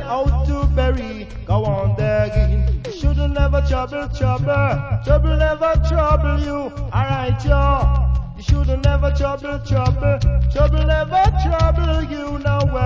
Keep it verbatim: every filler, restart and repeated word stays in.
out to bury, go on there again. You shouldn't never trouble, trouble, trouble never trouble you. Alright, yo. You shouldn't never trouble, trouble, trouble never trouble you. Now